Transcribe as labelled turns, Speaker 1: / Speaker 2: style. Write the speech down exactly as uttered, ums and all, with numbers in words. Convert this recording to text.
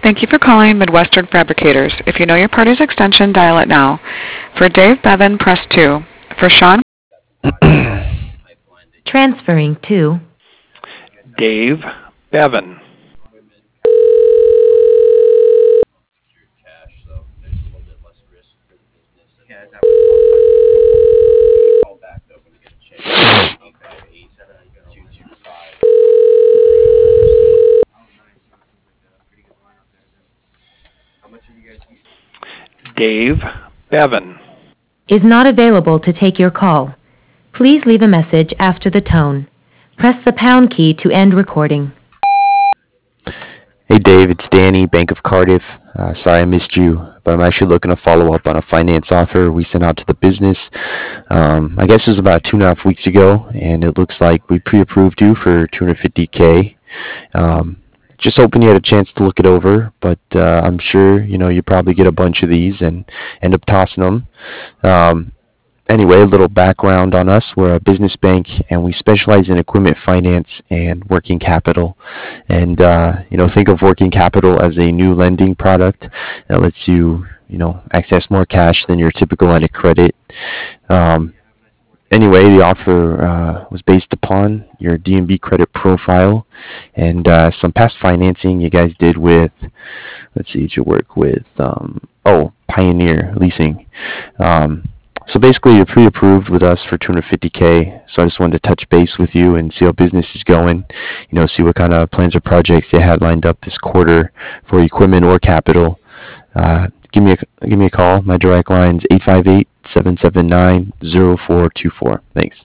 Speaker 1: Thank you for calling Midwestern Fabricators. If you know your party's extension, dial it now. For Dave Bevan, press two. For Sean,
Speaker 2: Transferring to
Speaker 3: Dave Bevan. Dave Bevan.
Speaker 2: is not available to take your call. Please leave a message after the tone. Press the pound key to end recording.
Speaker 4: Hey Dave, it's Danny, Bank of Cardiff. Uh, sorry I missed you, but I'm actually looking to follow up on a finance offer we sent out to the business. Um, I guess it was about two and a half weeks ago, and it looks like we pre-approved you for two hundred fifty K. Um, just hoping you had a chance to look it over, but uh, I'm sure you know you probably get a bunch of these and end up tossing them. Um, Anyway, a little background on us. We're a business bank, and we specialize in equipment finance and working capital. And, uh, you know, think of working capital as a new lending product that lets you, you know, access more cash than your typical line of credit. Um, anyway, the offer uh, was based upon your D and B credit profile and uh, some past financing you guys did with, let's see, did you work with, um, oh, Pioneer Leasing. Um, So basically, you're pre-approved with us for two hundred fifty K. So I just wanted to touch base with you and see how business is going. You know, see what kind of plans or projects you had lined up this quarter for equipment or capital. Uh, give me a give me a call. My direct line's eight five eight, seven seven nine, zero four two four. Thanks.